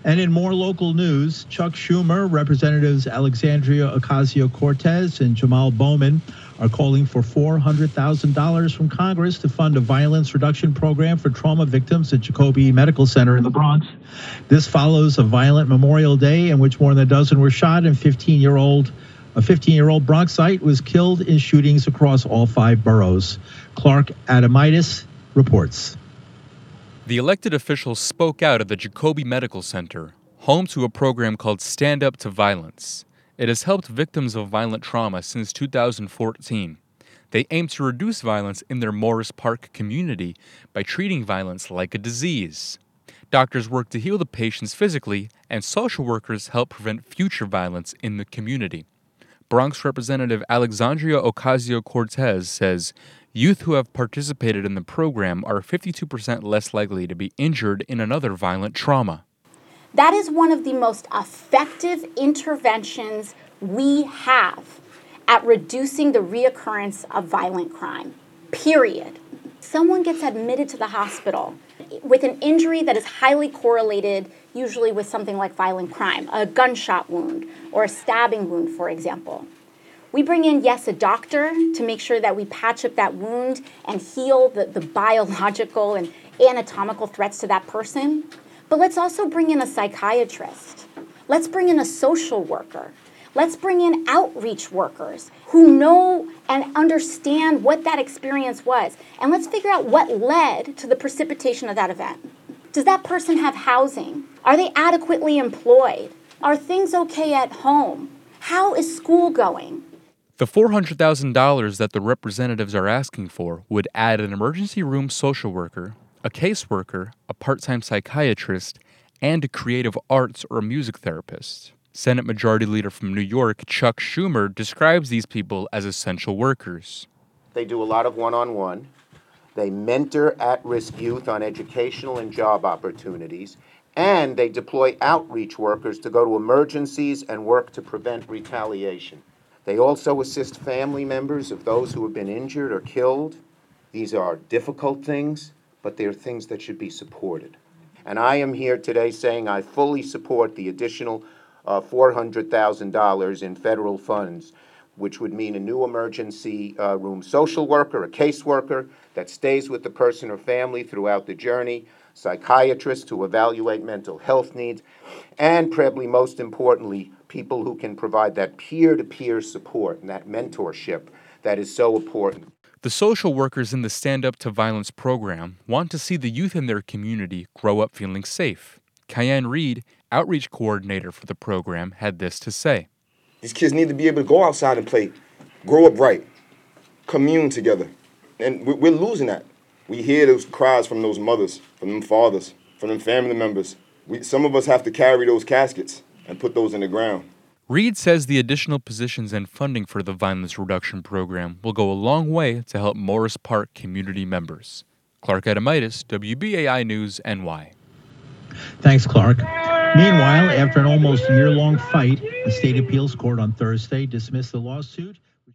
And in more local news, Chuck Schumer, Representatives Alexandria Ocasio-Cortez, and Jamal Bowman are calling for $400,000 from Congress to fund a violence reduction program for trauma victims at Jacobi Medical Center in the Bronx. This follows a violent Memorial Day in which more than a dozen were shot and a 15-year-old Bronxite was killed in shootings across all 5 boroughs. Clark Adamitis reports. The elected officials spoke out at the Jacobi Medical Center, home to a program called Stand Up to Violence. It has helped victims of violent trauma since 2014. They aim to reduce violence in their Morris Park community by treating violence like a disease. Doctors work to heal the patients physically, and social workers help prevent future violence in the community. Bronx Representative Alexandria Ocasio-Cortez says youth who have participated in the program are 52% less likely to be injured in another violent trauma. That is one of the most effective interventions we have at reducing the reoccurrence of violent crime, period. Someone gets admitted to the hospital with an injury that is highly correlated, usually with something like violent crime, a gunshot wound or a stabbing wound, for example. We bring in, yes, a doctor to make sure that we patch up that wound and heal the biological and anatomical threats to that person. But let's also bring in a psychiatrist. Let's bring in a social worker. Let's bring in outreach workers who know and understand what that experience was. And let's figure out what led to the precipitation of that event. Does that person have housing? Are they adequately employed? Are things okay at home? How is school going? The $400,000 that the representatives are asking for would add an emergency room social worker, a caseworker, a part-time psychiatrist, and a creative arts or a music therapist. Senate Majority Leader from New York, Chuck Schumer, describes these people as essential workers. They do a lot of one-on-one. They mentor at-risk youth on educational and job opportunities, and they deploy outreach workers to go to emergencies and work to prevent retaliation. They also assist family members of those who have been injured or killed. These are difficult things, but they're things that should be supported. And I am here today saying I fully support the additional $400,000 in federal funds, which would mean a new emergency room social worker, a caseworker that stays with the person or family throughout the journey, psychiatrists to evaluate mental health needs, and probably most importantly, people who can provide that peer-to-peer support and that mentorship that is so important. The social workers in the Stand Up to Violence program want to see the youth in their community grow up feeling safe. Cayenne Reed, outreach coordinator for the program, had this to say. These kids need to be able to go outside and play, grow up right, commune together. And we're losing that. We hear those cries from those mothers, from them fathers, from them family members. Some of us have to carry those caskets and put those in the ground. Reed says the additional positions and funding for the violence reduction program will go a long way to help Morris Park community members. Clark Adamitis, WBAI News, NY. Thanks, Clark. Meanwhile, after an almost year-long fight, the state appeals court on Thursday dismissed the lawsuit